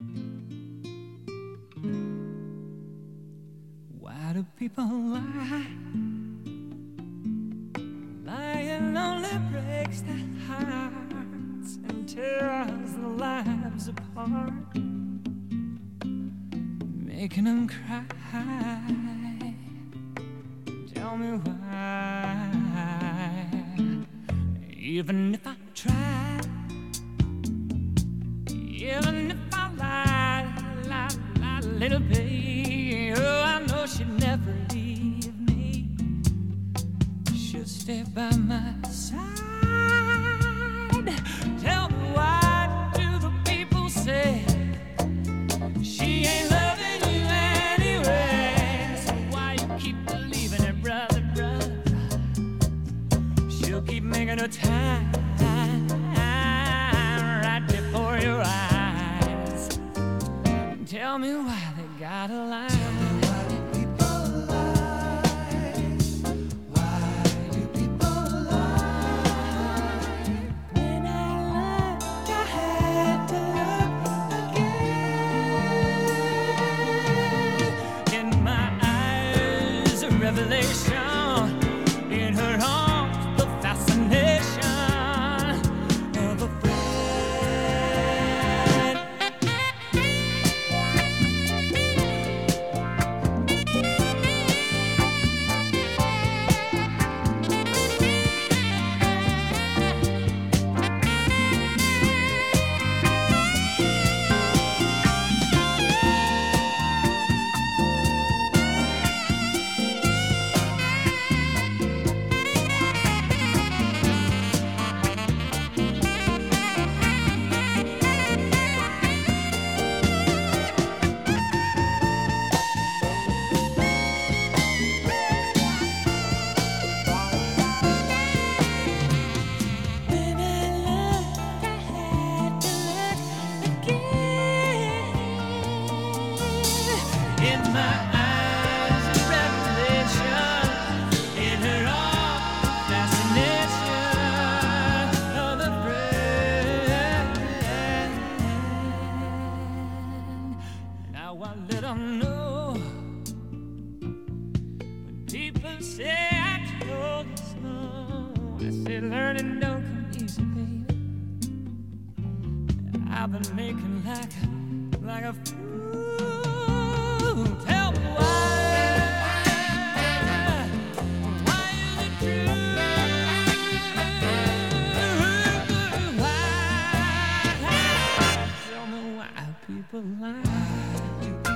Why do people lie? Lying only breaks their hearts and tears their lives apart, making them cry. Tell me why. Even if I tried, even if I lied a little bit, oh, I know she'd never leave me. She'll stay by my side. Tell me, why do the people say she ain't loving you anyway? So why you keep believing it, brother, brother? She'll keep making her time right before your eyes. Tell me why they gotta lie. Revelation, in her arms, the fascination of a friend. In my eyes, a revelation. In her arms, fascination of a friend. Now I let them know when people say I told you so. I say learning don't come easy, baby. I've been making like a fool. Tell me why is it true? Why? Tell me why people lie.